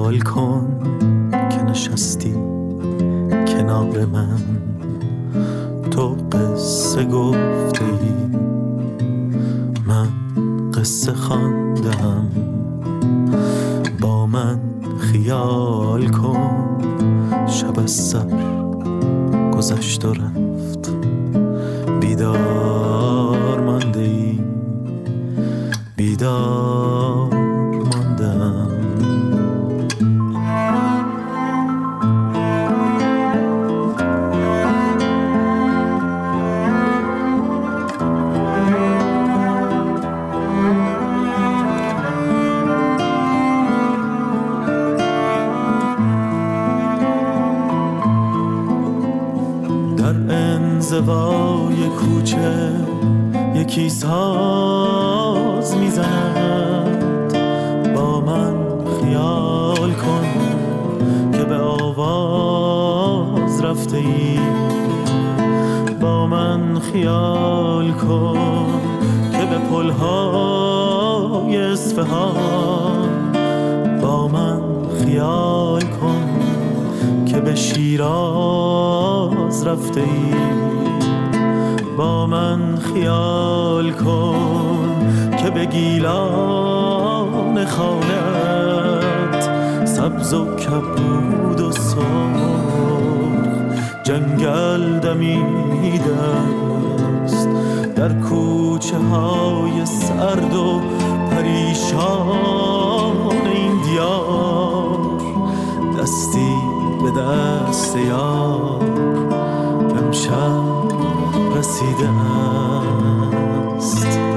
خیال کن که نشستی کنار من، تو قصه گفته ای من قصه خواندم. با من خیال کن شب از سر گذشت و رفت، بیدار مانده ای بیدار ماندم. انزوای کوچه یکی ساز میزند، با من خیال کن که به آواز رفته ای. با من خیال کن که به پلهای اصفهان، با من خیال کن که به شیراز رفته ای. با من خیال کن که به گیلان خانت سبز و کبود و سرخ جنگل دمیده است. در کوچه های سرد و پریشان این دیار، دستی به دست یار امشب رسیده است.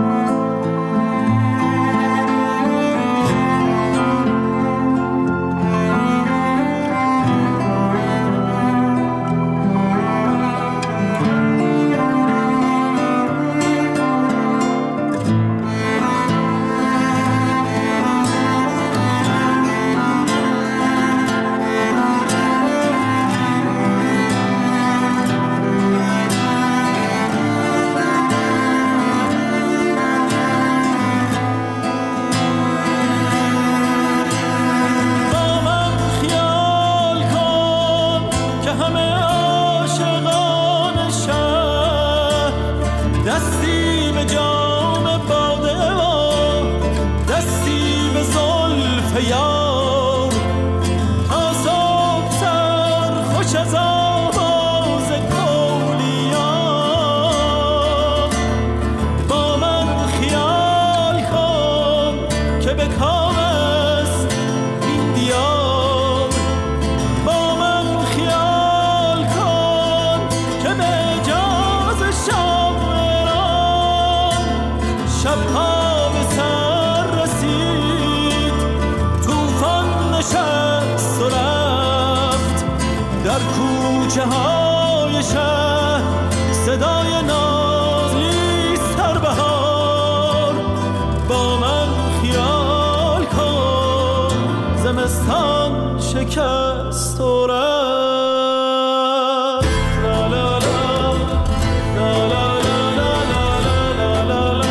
شکست و رفت. لا لا لا لا لا لا لا لا لا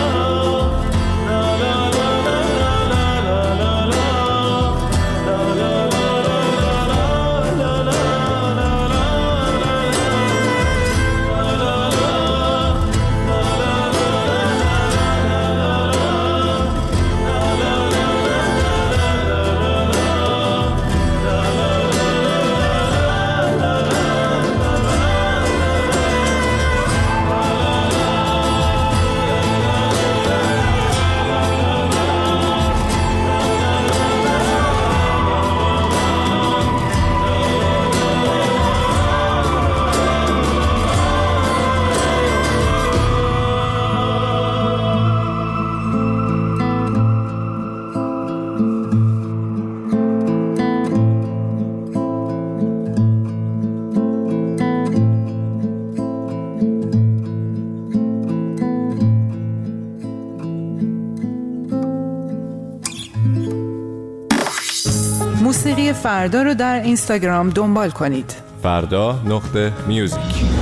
موسیقی فردا رو در اینستاگرام دنبال کنید. فردا.music.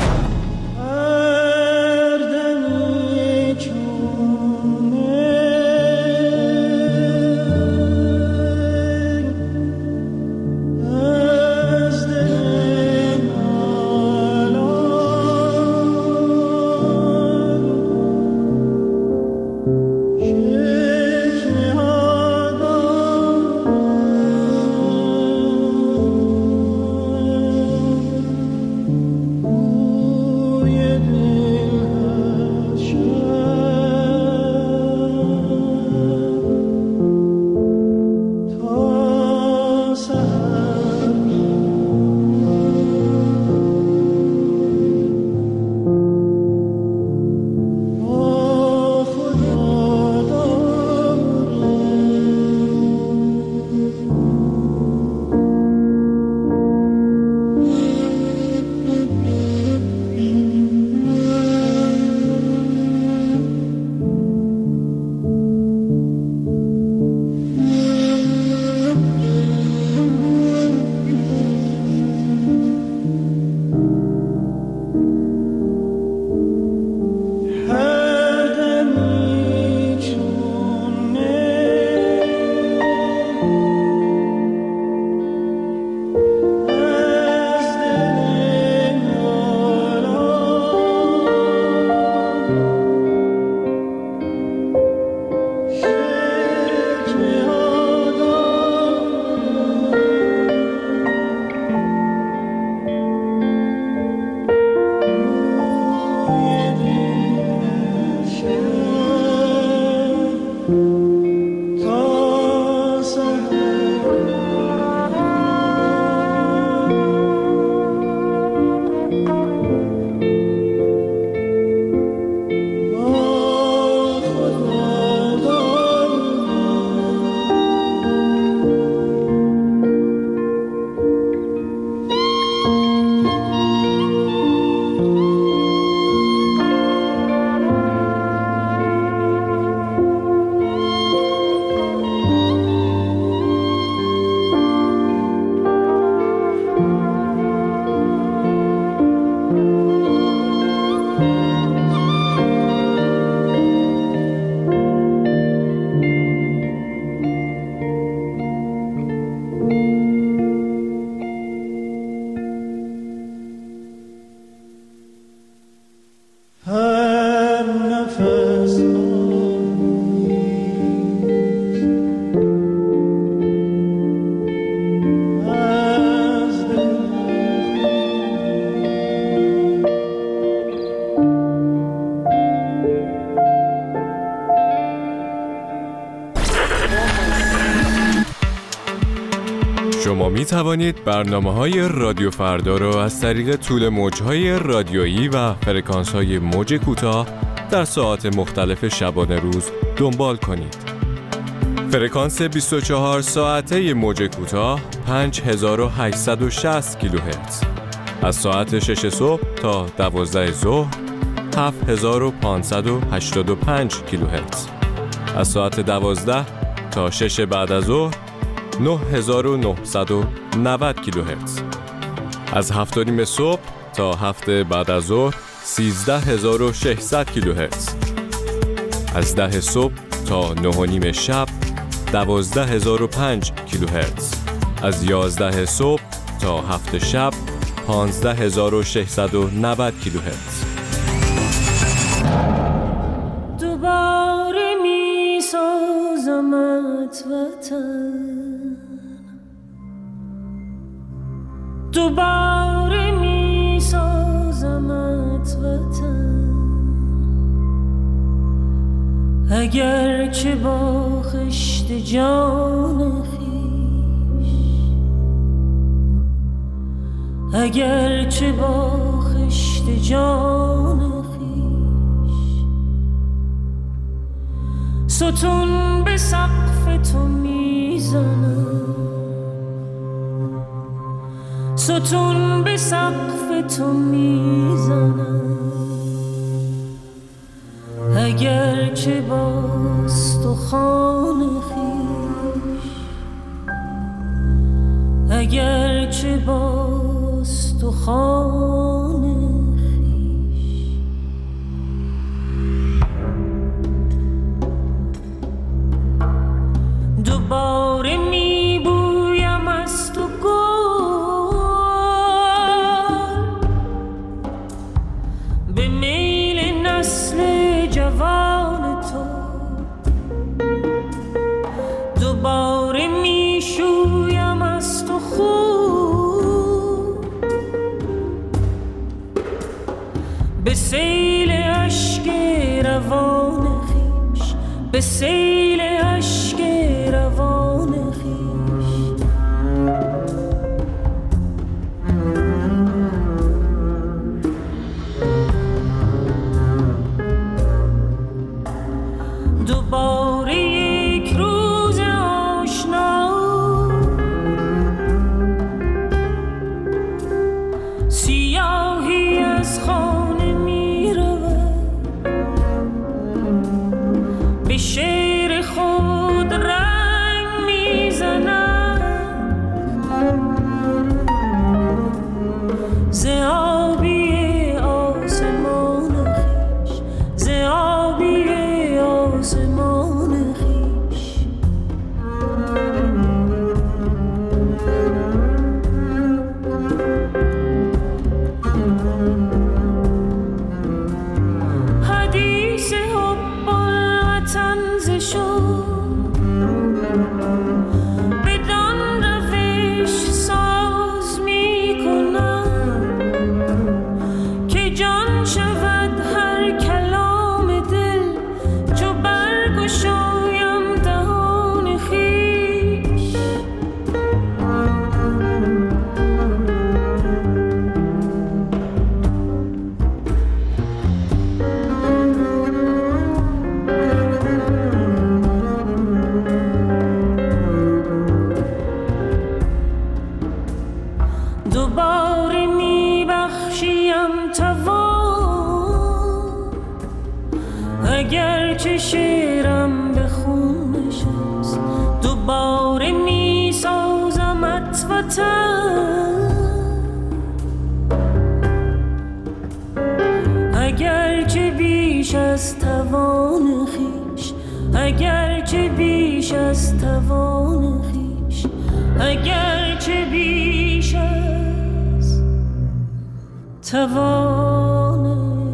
می توانید برنامه‌های رادیو فردا را از طریق طول موج‌های رادیویی و فرکانس‌های موج کوتاه در ساعات مختلف شبانه روز دنبال کنید. فرکانس 24 ساعته موج کوتاه 5860 کیلوهرتز. از ساعت 6 صبح تا 12 ظهر 7585 کیلوهرتز. از ساعت 12 تا 6 بعد از ظهر 9990 کیلوهرتز. از 7:30 صبح تا 7 بعد از ظهر 13600 کیلوهرتز. از 10 صبح تا 9:30 شب 12005 کیلوهرتز. از 11 صبح تا 7 شب 15690 کیلوهرتز. دوباره می سازمت وطن، دوباره می سازمت وطن، اگر چه با خشت جان خویش، اگر چه با خشت جان خویش، ستون به سقف تو میزنم، ستون به سقف تو میزنم، اگر چه با استخوان خویش، اگر چه با استخوان خویش. دوباره میبویم از تو گل به میل نسل جوان تو، دوباره میشویم از تو خون به سیل اشک روان خویش، به سیل اشک روان خویش. دوباره یک روز آشنا سیاهی از خانه می رود، به شعر خود رنگ می زند، ز آبی آسمان خویش، ز آبی آسمان خویش. حدیث حب الوطن ز شد بدان روش ساز می کنم که جان شود هر کلام دل چو برگشایم دهان خویش. دوباره میبخشیم توان، اگر چه شعرم به خون نشست، دوباره میسازمت وطن، اگر چه بیش از توان خویش، اگر چه بیش از توان خویش، اگر چه بیش از توان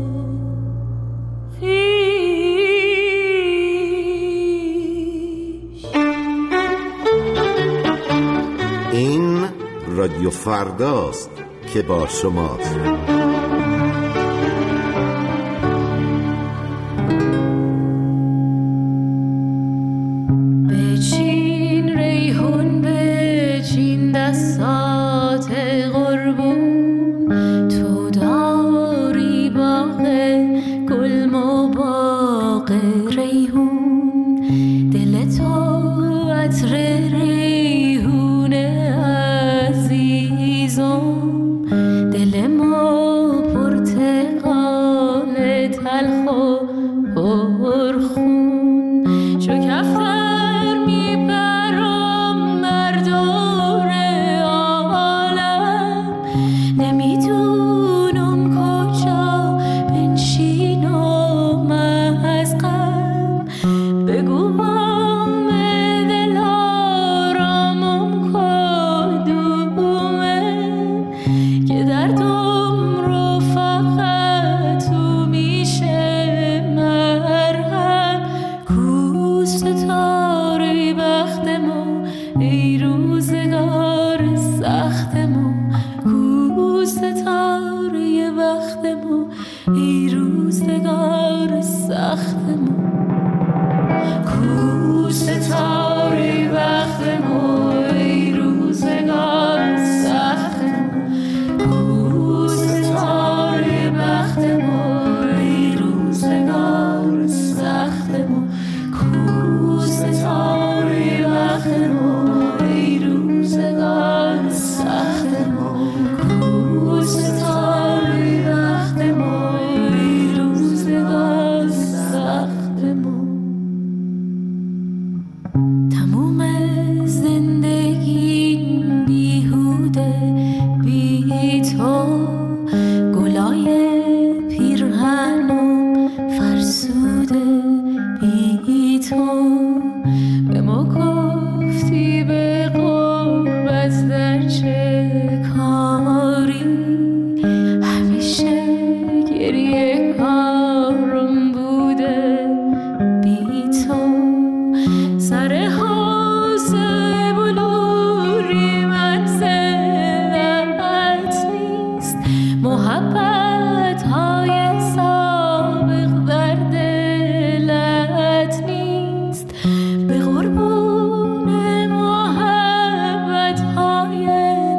خویش. این رادیو فرداست که با شماست. بچین ریحون، بچین دست تلخ و پرخون شکفتر میبرم بر دور عالم نمیدونم کجا بنشینم از غم بگو بام دل آرامم کدومه که دردم رو فقط تو میشه مرهم کو ستاره بختمو ای روزگار سختمو کو ستاره بختمو ای روزگار سختمو کو ستاره بختمو ای روزگار سختمو کو ستاره بختمو ای روزگار سختمو کو ستاره بختمو ای روزگار سختمو کو ستاره بختمو ای روزگار سختمو تموم زندگی بیهوده بی تو گلای پیرهنم فرسوده بی تو به ما گفتی به قربت در چه کاری همیشه گریه کارم بوده بی تو سر حوضه بلوری منزلت نیست محبت های سابق در دلت نیست به قربون محبت های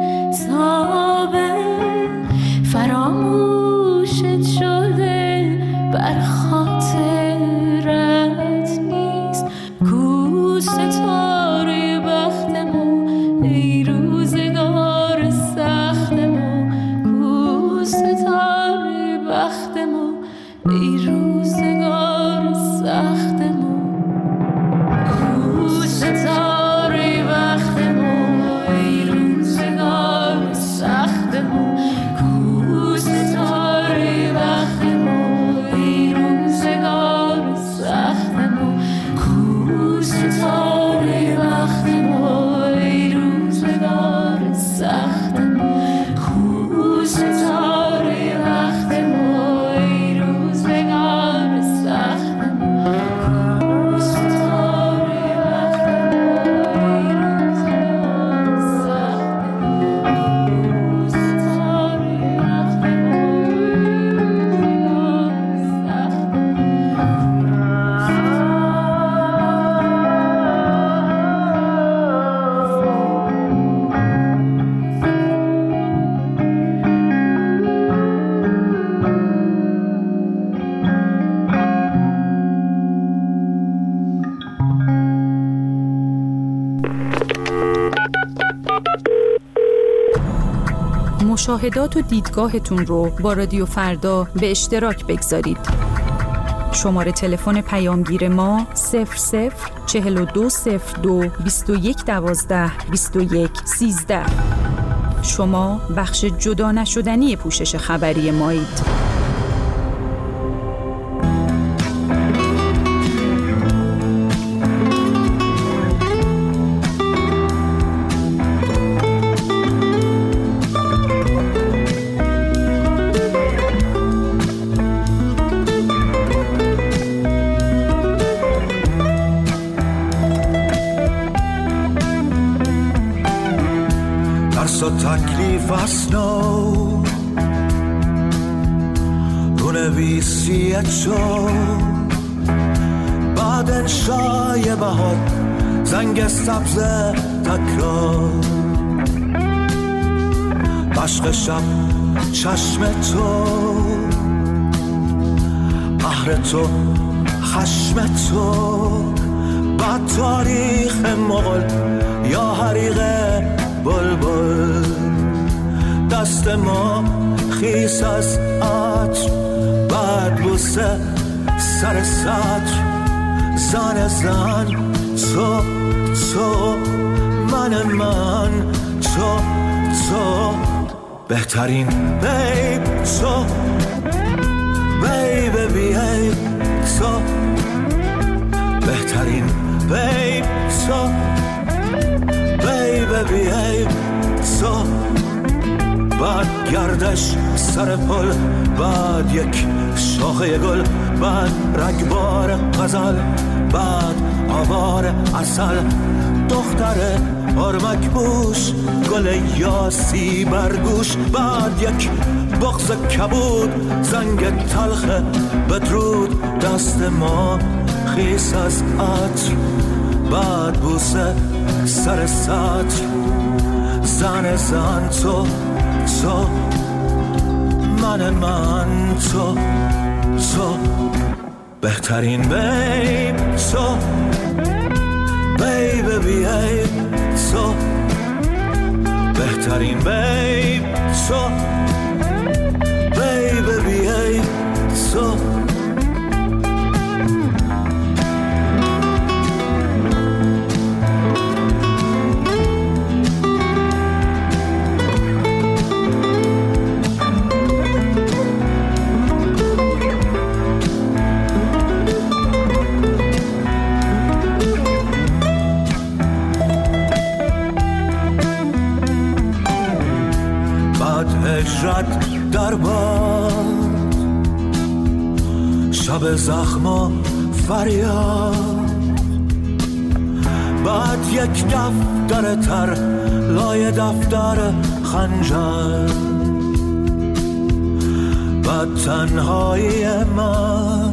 سابق فراموشت شده بر خاطرت نیست کو ستاره بختمو ای روزگار سختمو کو ستاره بختمو ای روزگار سختمو کو ستاره بختمو ای روزگار سختمو کو ستاره بختمو ای روزگار سختمو کو ستاره بختمو ای روزگار سختمو کو ستاره بختمو ای روزگار سختمو کو ستاره مشاهدات و دیدگاهتون رو با رادیو فردا به اشتراک بگذارید. شماره تلفن پیامگیر ما 004202 2112 2113. شما بخش جدا نشدنی پوشش خبری مایید. Så tacklig nå بنویسی چون بعد انشای بهار زنگ سبز تکرار عشق شب چشم تو قهر تو خشم تو بعد تاریخ مغل یا حریق بلبل دست ما خیس از عطر بعد بوسه سر سطر زن زن تو من تو بهترین بیب تو بیب بیب تو بهترین بیب تو بیب بیب تو بعد گردش سر پل بعد یک شاخه گل بعد رگبار غزل بعد آوار عسل دختر آرمک بوش گل یاسی برگوش بعد یک بغض کبود زنگ تلخ بدرود دست ما خیس از عطر بعد بوسه سر سطر زن تو من تو بهترین بیب تو بیب بیب تو بهترین بیب تو بیب بیب تو هجرت در باد شب زخم و فریاد بعد یک دفتر تر لای دفتر خنجر بعد تنهایی من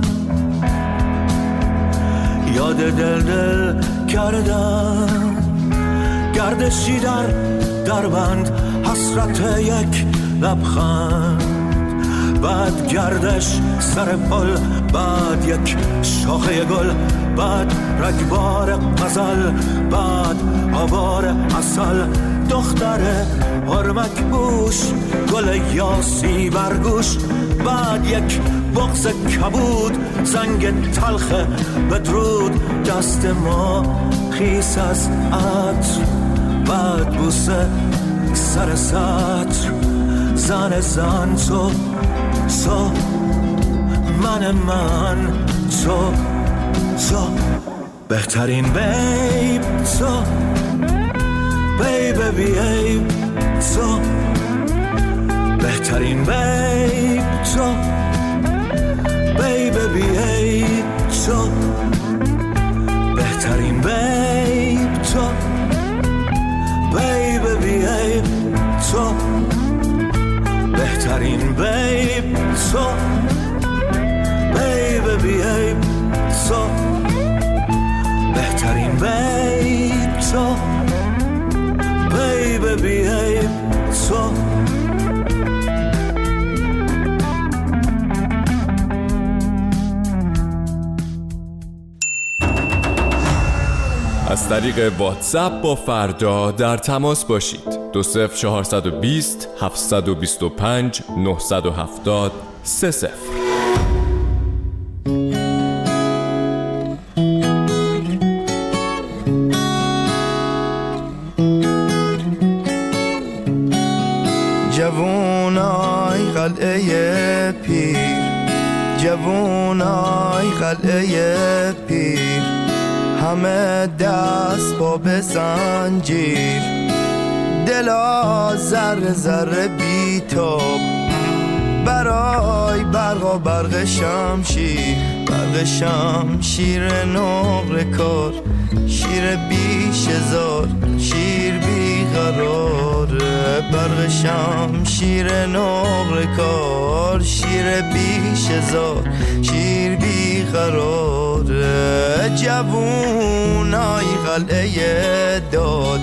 یاد دل کردم گردشی در بند حسرت یک لبخند بعد گردش سر پل بعد یک شاخه گل بعد رگبار غزل بعد آوار عسل دختر آرمک بوش گل یاسی برگوش بعد یک بغض کبود زنگ تلخ بدرود دست ما خیس از عطر بعد بوسه سر سطر زن تو من تو بهترین بیب تو بیب بیب تو بهترین بیب تو بیب بیب تو بهترین بیب تو بیب بیب تو بهترین بیب تو بیب بیب تو بهترین بیب تو بیب بیب تو از طریق واتساپ با فردا در تماس باشید. 20420 725 970 30. جوونای قلعه پیر جوونای قلعه پیر همه دست با به زنجیر دلا ذره ذره بیتاب برای برق و برق شمشیر نقره کار شیر بیش هزار شیر بیقراره برق شمشیر نقره کار شیر بیش هزار شیر بیقراره جوونای قلعه داد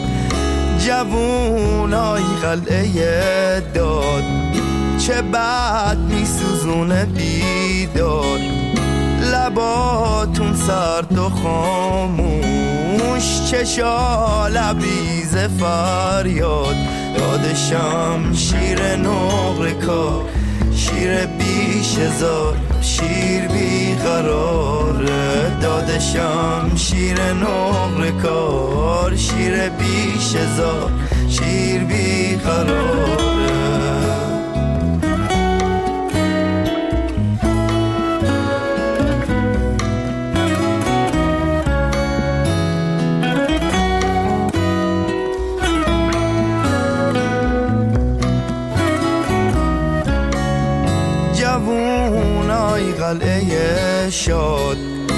جوونای قلعه داد چه بد میسوزونه بیداد لباتون سرد و خاموش چشا لبریز فریاد یاد شمشیر نقره کار شیر بیش هزار شیر بی قراره دادشم شیر نقره کار شیر بیش هزار شیر بی قراره جوونای قلعه شاد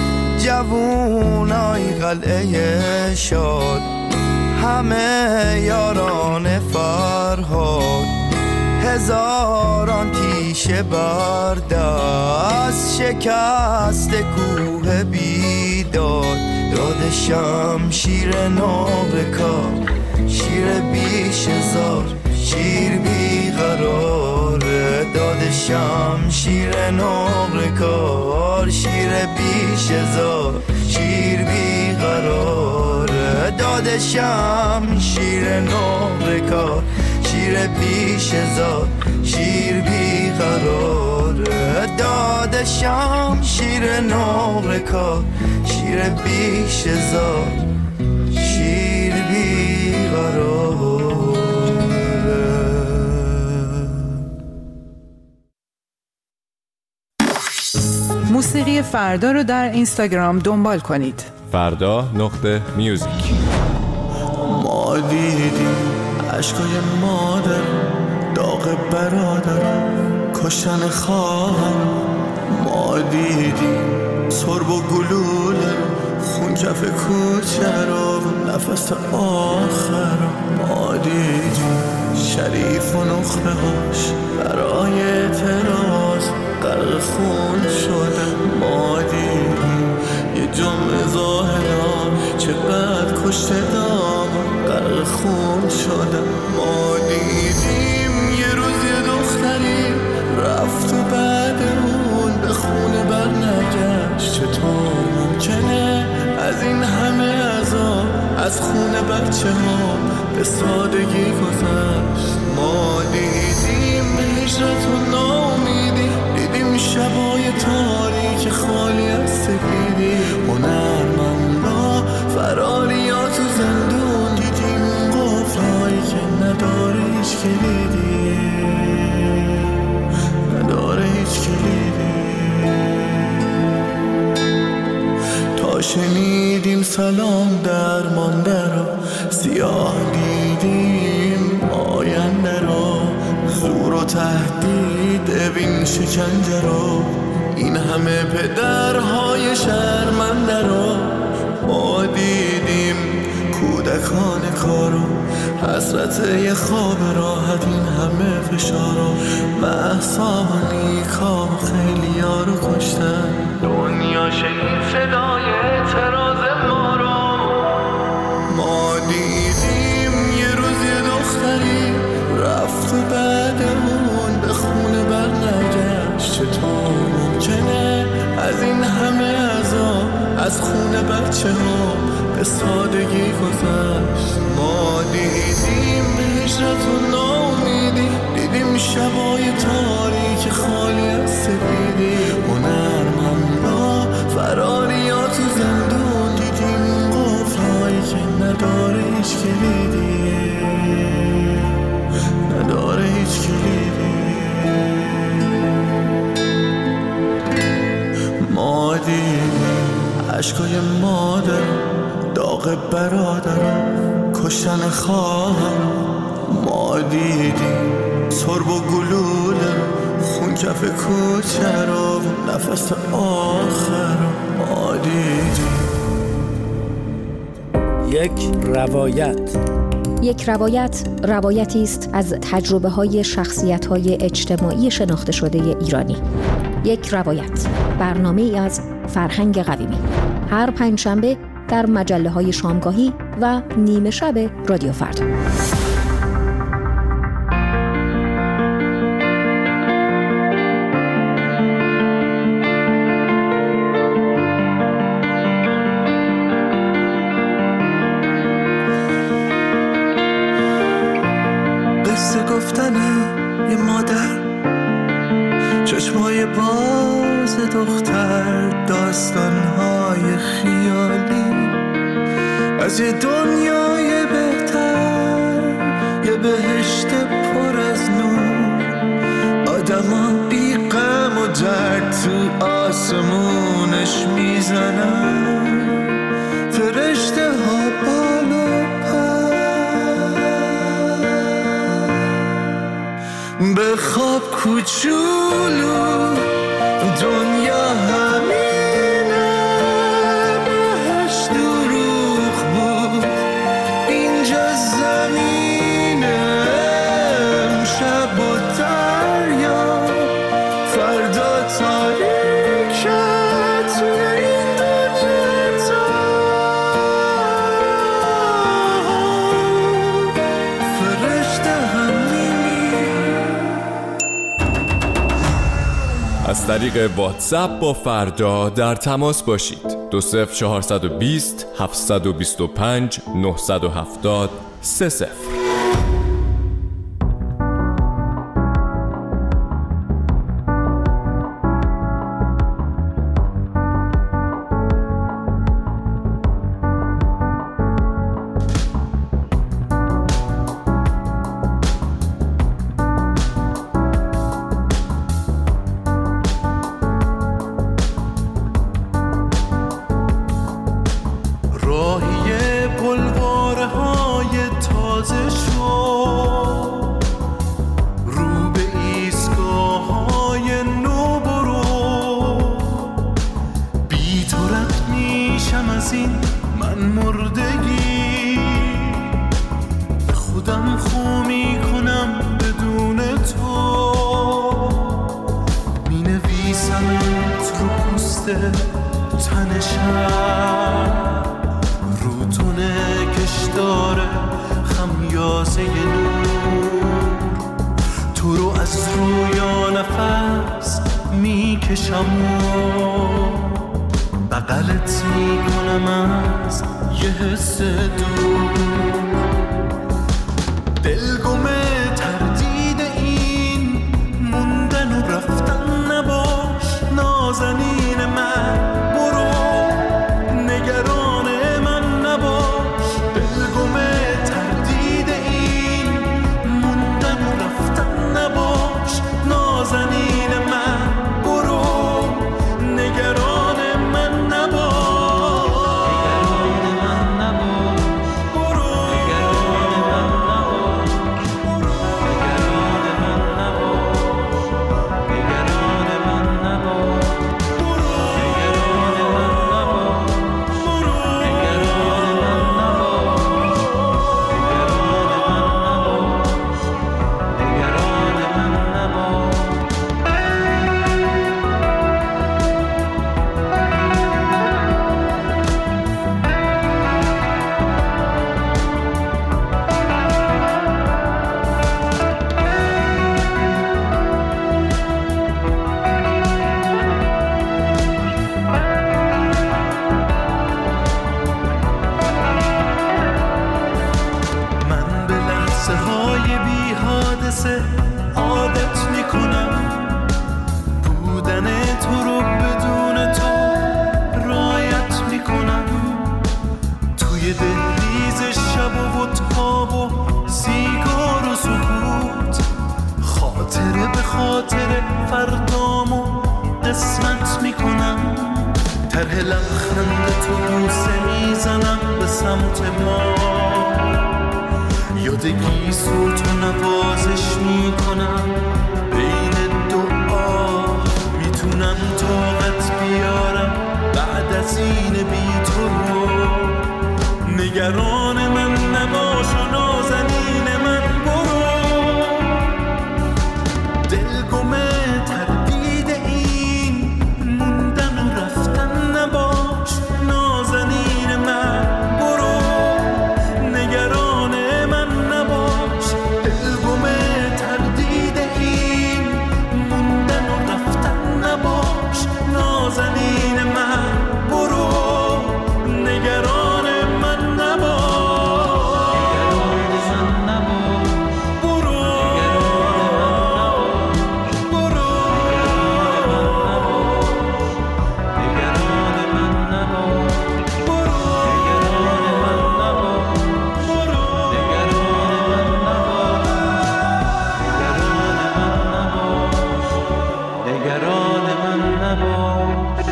جوونای قلعه شاد همه یاران فرهاد هزاران تیشه بر دست شکست کوه بیداد دادشم شیر نابکار شیر بیش هزار شیر بی قراره دادشم شیر نقره کار شیر بیش هزار شیر بی قراره دادشم شیر نقره کار شیر بیش هزار شیر بی قراره دادشم شیر نقره کار شیر بیش هزار شیر بی قراره. موسیقی فردا رو در اینستاگرام دنبال کنید. فردا.میوزیک. ما دیدیم عشقای مادر داغ برادر کشتن خواهر ما دیدیم سرب و گلوله خون کف کوچه رو نفس آخر ما دیدیم شریف و نخبه هاش برای اعتراض غرق خون شده ما دیدیم یه جمعه زاهدان چقدر کشته دام غرق خون شده ما دیدیم یه روز یه دختری رفت و بعد اون به خونه بر نگشت چطور ممکنه از این همه عذاب از خونه بچه ها به سادگی گذشت ما دیدیم هجرت و ناامیدی دیدیم شبای تاریک خالی از سپیدی هنرمندا فراریا تو زندون دیدیم قفلایی که نداره هیچ کلیدی نداره هیچ کلیدی تا شنیدیم سلام درمانده رو سیاه دیدیم آینده رو زور و تهدید ببین شکنجه رو این همه پدرهای شرمنده رو ما دیدیم کودکان کارو حسرت یه خواب راحت این همه فشارو مهسا و نیکا و خیلی ها رو کشتن دنیا شنید صدای اعتراض ما رو ما دیدیم یه روز یه دختری رفت و بعد اون به خونه بر نگشت چطور ممکنه از این همه عذاب از خونه بچه ها به سادگی گذشت ما دیدیم هجرت و ناامیدی دیدیم شبای تاریک خالی از سپیدی هنرمندا فراریا تو زندون دیدیم قفلایی که نداره هیچ کلیدی نداره هیچ کلیدی ما دیدیم عشقای مادر داغ برادر کشتن خواهر ما دیدیم سرب و گلوله خون کف کوچه رو نفس آخر ما دیدیم یک روایت روایتی است از تجربه‌های شخصیت‌های اجتماعی شناخته شده ایرانی. یک روایت برنامه‌ای از فرهنگ قویمی هر پنجشنبه در مجله‌های شامگاهی و نیمه شب رادیو فردا. قصه گفتن یه مادر باز دختر، داستانهای خیالی از یه دنیای بهتر، یه بهشت پر از نور، آدما بی غم و درد تو آسمونش میزنن، فرشته ها بال و پر. بخواب کوچولو، دنیا همینه، بهش دروغ بود، اینجا زمینه، امشب و دریا، فردا تاریکه توی این دنیا تا، فرشته همینی. از طریق واتساپ با فردا در تماس باشید. 20420 725 970 30. راهی بلوارهای تازه شو، رو به ایستگاه‌های نو برو، بی تو رد میشم از این من مردگی، به خودم خو میکنم بدون تو، مینویسمت رو پوست تنشم، روتونه کشدار خمیازه نور، تو رو از رویا نفس میکشم و بغلت میکنم از یه حس دور، دلگمه تردید این موندن و رفتن نباش، نازنین من برو، نگران من نباش، دلگمه تردید این موندن و رفتن نباش، نازنین من برو، نگران من نباش، نگران من نباش، برو، نگران من نباش، برو، نگران من نباش، نگران من نباش، برو، نگران من نباش، برو، نگران من نباش، نگران من نباش. من به لحظه های بی حادثه عادت میکنم، بودن تو رو بدون تو رایت میکنم، توی دهلیز شب و تاب و سیگار و سکوت، خاطره به خاطره فردامو قسمت میکنم، طرح لبخند تو بوسه میزنم به سمت ما، یاد گیسو تو نوازش میکنم، بین دعا میتونم طاقت بیارم بعد از این بی تو رو، نگران من نباش و نازنین من برو، دلگمه تردید این موندن و رفتن نباش، نازنین من برو، نگران من نباش، دلگمه تردید این موندن و رفتن نباش، نازنین من برو، نگران من نباش. نباش.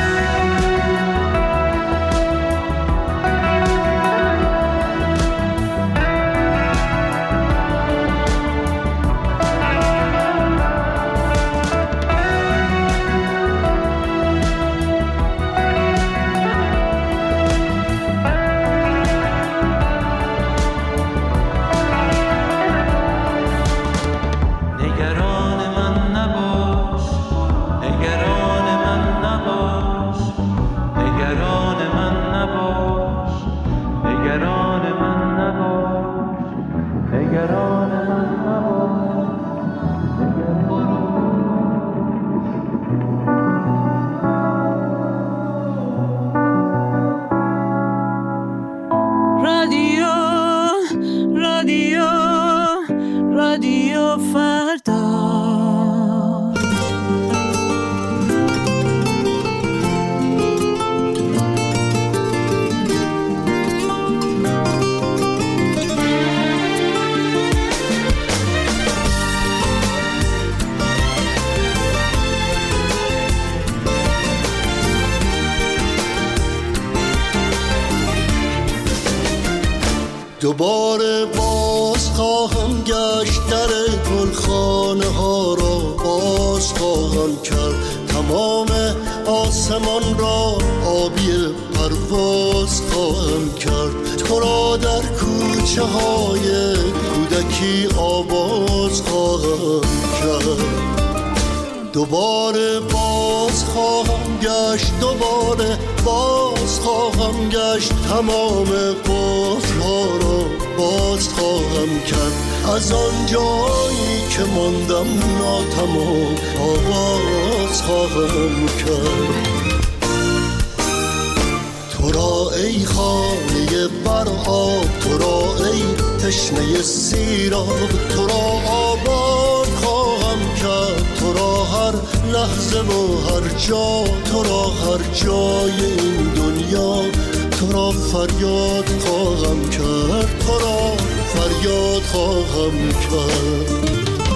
رادیو فردا. دوباره باز خواهم گشت، در گلخانه ها را باز خواهم کرد، تمام آسمان را آبی پرواز خواهم کرد، تو را در کوچه های کودکی آواز خواهم کرد. دوباره باز خواهم گشت، دوباره باز خواهم گشت، تمام قفل‌ها را باز خواهم کرد، از آن جایی که ماندم ناتمام آواز خواهم کرد. تو را ای خانه بر آب، تو را ای تشنه سیراب، تو را آباد خواهم کرد، تو را هر لحظه و هر جا، تو را هر جای این دنیا، تو را فریاد خواهم کرد، تو را فریاد خواهم کرد.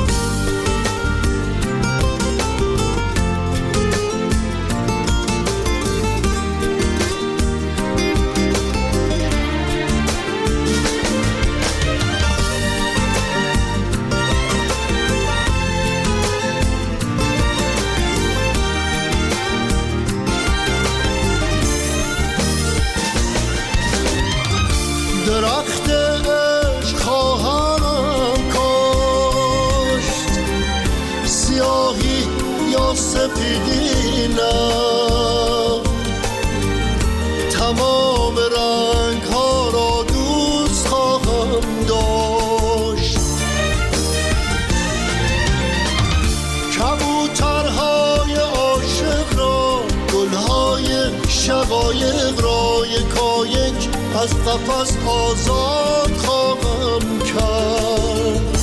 درخت عشق خواهم کاشت، سیاهی یا سپیدی نه، تمام رنگ ها را دوست خواهم داشت، کبوترهای عاشق را، گلهای شقایق را یکایک از قفس آزاد خواهم کرد،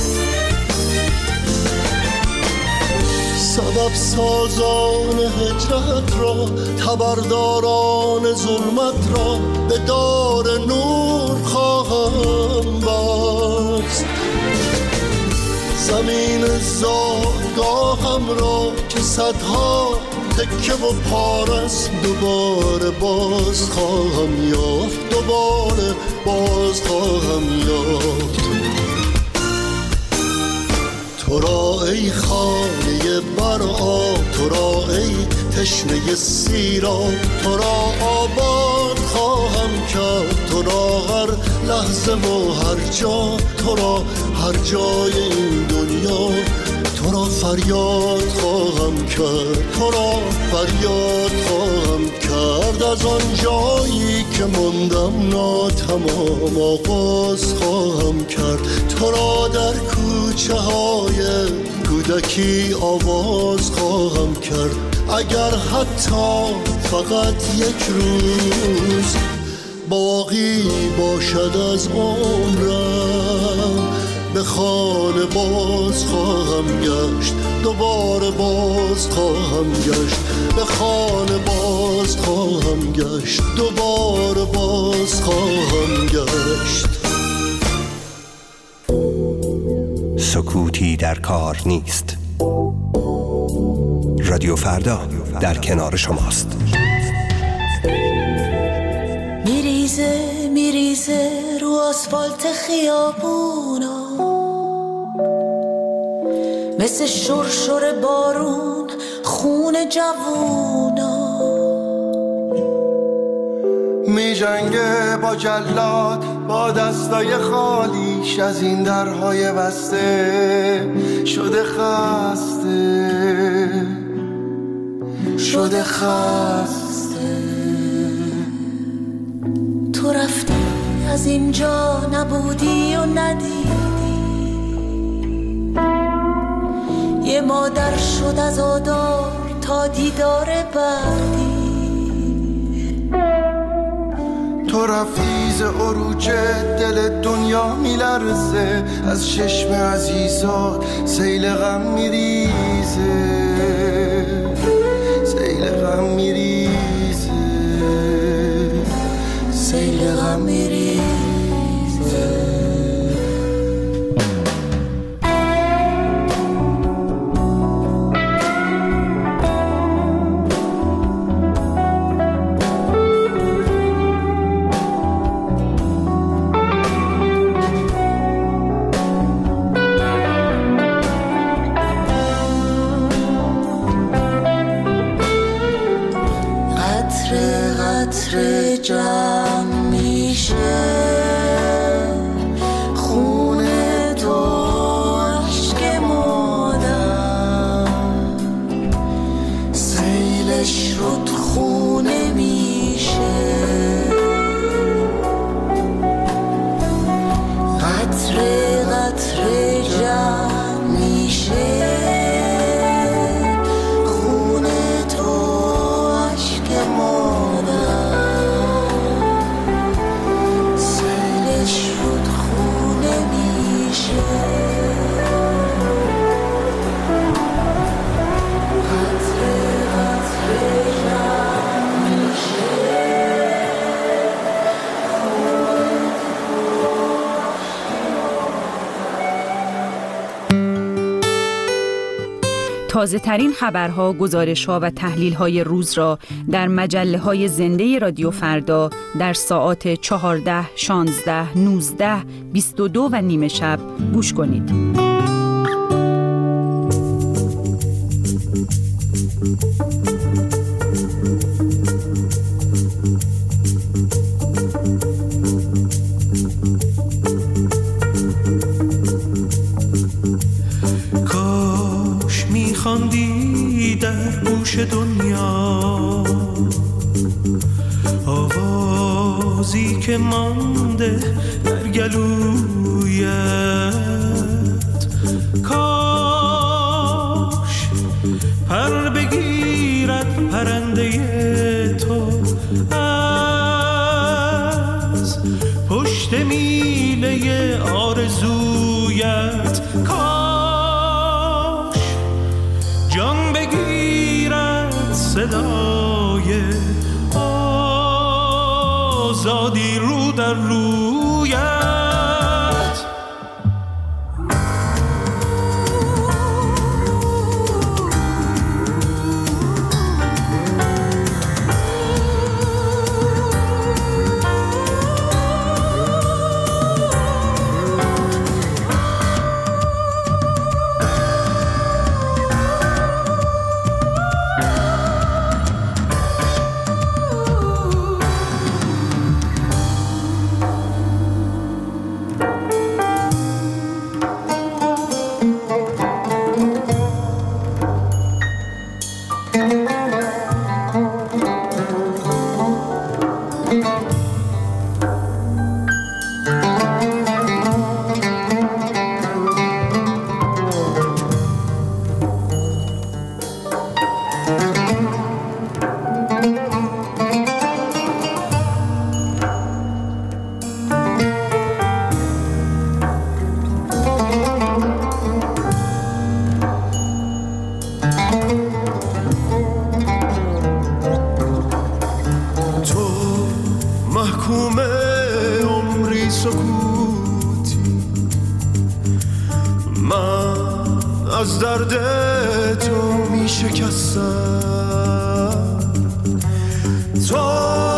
سبب سازان هجرت را، تبرداران ظلمت را به دار نور خواهم بست، زمین زادگاهم را که صدها تکه و پارس دوباره باز خواهم یافت، دوباره باز خواهم یافت. تو را ای خانه بر آب، تو را ای تشنه سیراب، تو را آباد خواهم کرد، تو را هر لحظه و هر جا، تو را هر جای این دنیا، تو را فریاد خواهم کرد، تو را فریاد خواهم کرد، از آن جایی که ماندم ناتمام آغاز خواهم کرد، تو را در کوچه های کودکی آواز خواهم کرد، اگر حتی فقط یک روز باقی باشد از عمرم، به خانه باز خواهم گشت، دوباره باز خواهم گشت، به خانه باز خواهم گشت، دوباره باز خواهم گشت. سکوتی در کار نیست، رادیو فردا در کنار شماست. میریزه رو آسفالت خیابونا، مثل شرشر بارون خون جوونا. می جنگه با جلاد با دستای خالیش، از این درهای بسته شده خسته. تو رفتی از اینجا نبودی و ندیدی، یه مادر شد از آدار تا دیدار بعدی. تو رفتی ز عروج دل دنیا میلرزه، از چشم عزیزات سیل غم میریزه، سیل غم میریزه، سیل غم میریزه. قطره جمع میشه، خون تو عشق مادر، سیلش رود خونه میشه. قطره قطره جمع میشه، تازه ترین خبرها، گزارش‌ها و تحلیل‌های روز را در مجله‌های زنده رادیو فردا در ساعات 14، 16، 19، 22 و نیم شب گوش کنید. خواندی در گوش دنیا آوازی که مانده در گلویت، کاش پر بگیرد پرنده تو از پشت میله آرزویت، جان بگیرد صدای آزادی رو در رویت. شکستم تو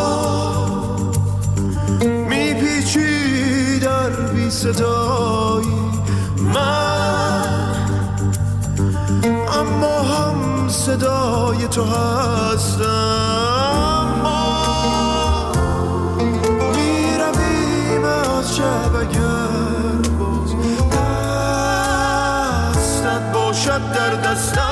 میپیچی در بی صدایی من، اما هم صدای تو هستم. ما میرویم از شب اگر باز دستت باشد در دستم.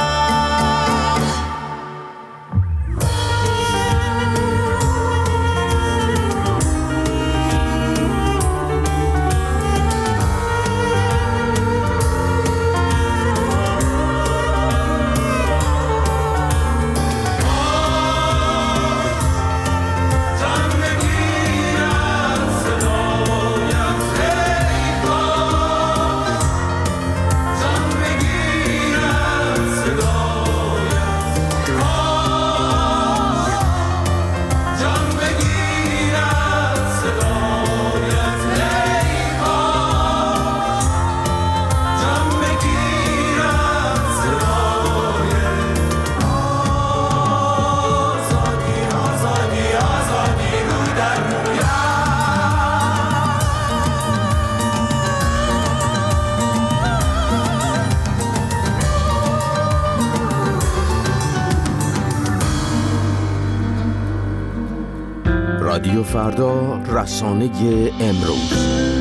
رادیو فردا، رسانه امروز.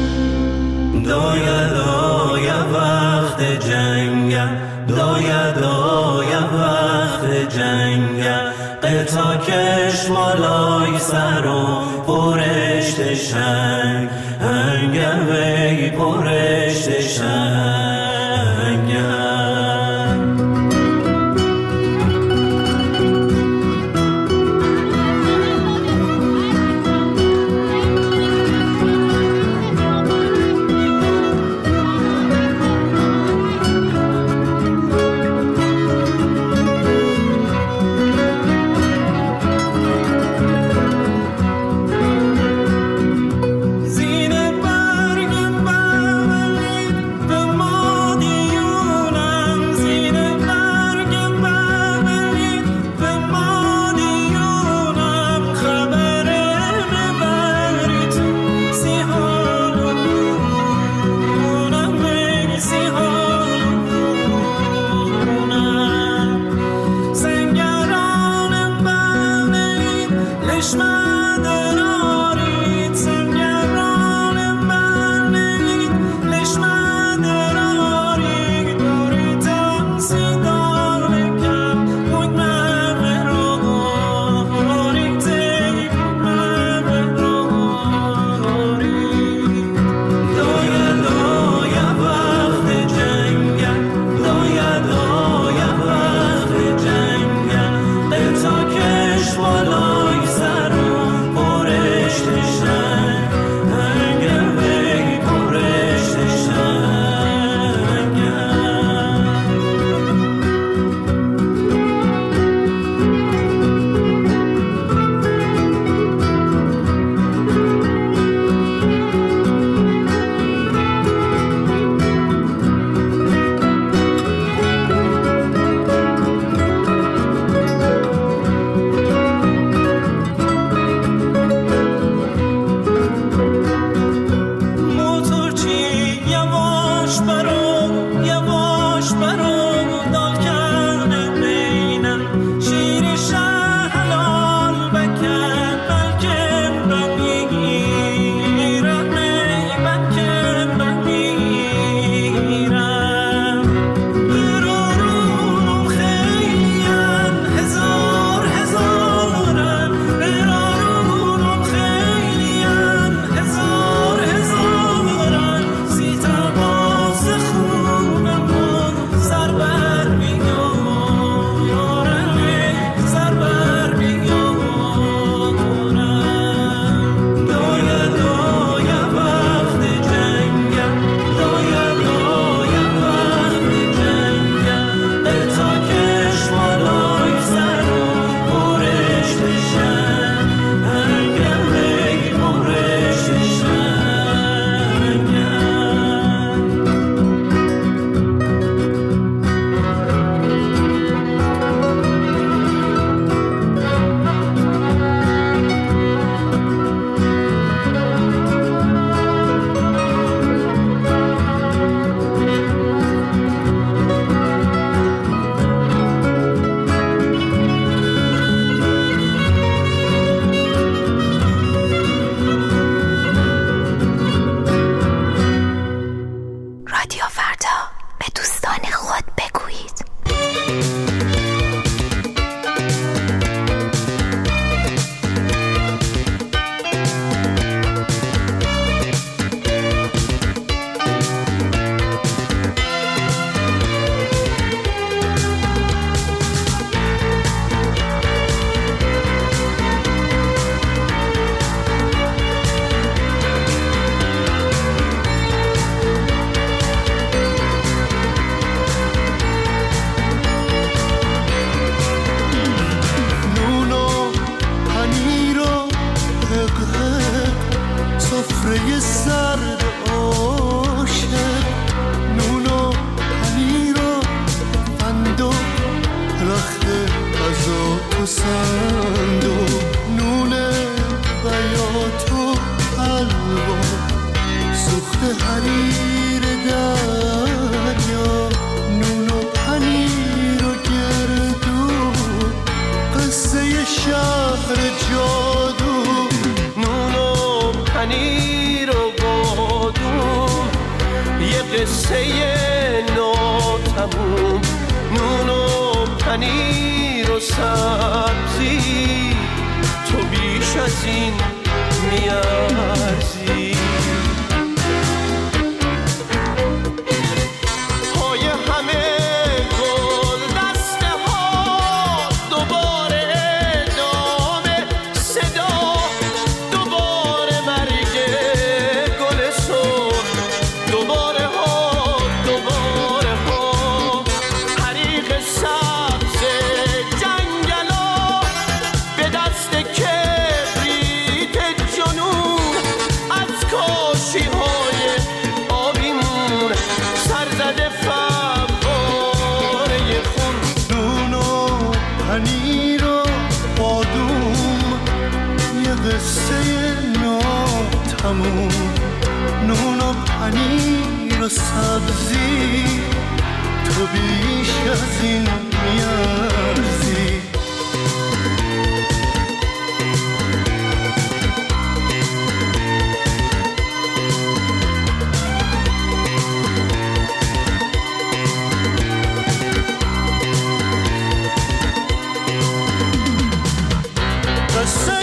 دایا دایا وقت جنگم، دایا دایا وقت جنگم، قطع کش مالای سر و پرشت شنگ، هنگم وی پرشت شنگم. زین برگ بغلی به ما شهر جادو، نون و پنیر و بادوم، یه قصه ناتموم، نون و پنیر و سبزی، تو بیش از این میارزی. پای همه گل دسته ها، دوباره ادامه صدا، دوباره مرگ گل سرخ، دوباره ها دوباره ها، حریق سبز جنگلا به دست کبریت جنون، از کاشی های آبیمون سرزده فواره خون. نون و پنیر و بادوم، یه قصه ناتموم، نون و پنیر و سبزی، تو بیش از این میارزی. قصه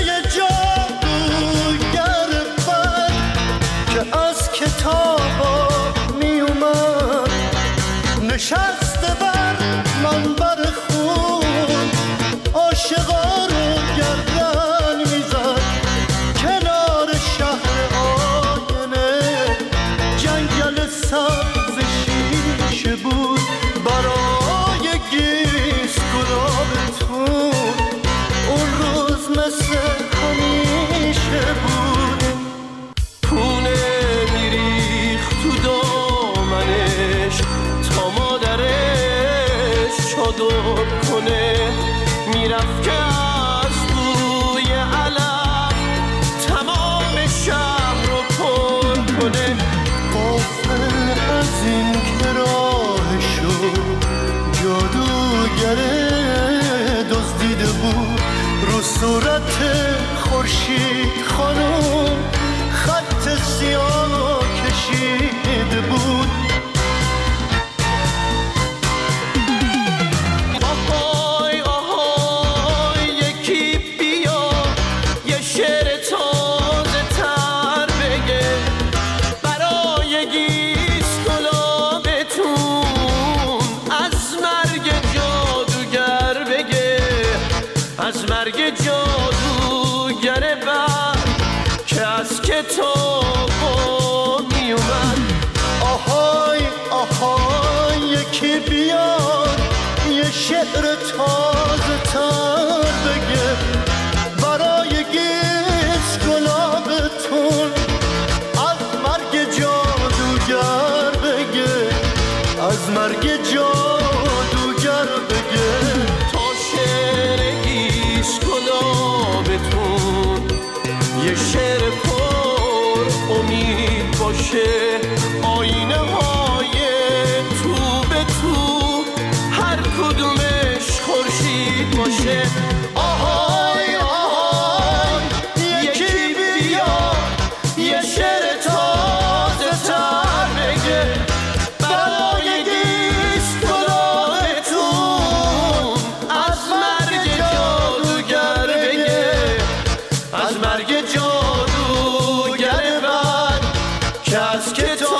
جادوگر بد که از کتابا می اومد، نشسته بر منبر خون، عاشقا رو گردن میزد کنار شهر آینه. جنگل سبز شیشه بود برای گیس گلابتون، اون روز مثل همیشه بود. پونه میریخت تو دامنش تا مادرش چادر کنه، میرفت که از بوی علف تمام شهر رو پر کنه. غافل از این که راهشو جادوگر دزدیده بود، رو صورت خورشید خانم خط سیاه کشیده بود. آهای آهای یکی بیا، یه شعر تازه تر بگه، برای گیس گلابتون از مرگ جادوگر بگه، از مرگ جادوگر بد که از کتابا می اومد. آهای آهای یکی بیاد، یه شعر تازه تر بگه، برای گیس گلابتون از مرگ جادوگر بگه، از مرگ جادوگر بگه. تا شعر گیس گلابتون یه شعر پر امید باشه، آینه های تو به تو هر کدومش خورشید باشه. آهای آهای یکی بیا، یه شعر تازه تر بگه، برای گیس گلابتون از مرگ جادوگر بگه، از مرگ جادوگر بد که از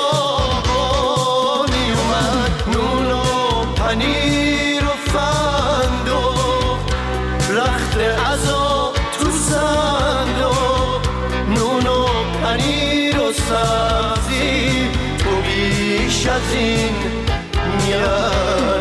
کتابا می اومد. نون و پنیر و فندق، رخت عذاب تو صندوق، نون و پنیر و سبزی، تو بیش از این میاد.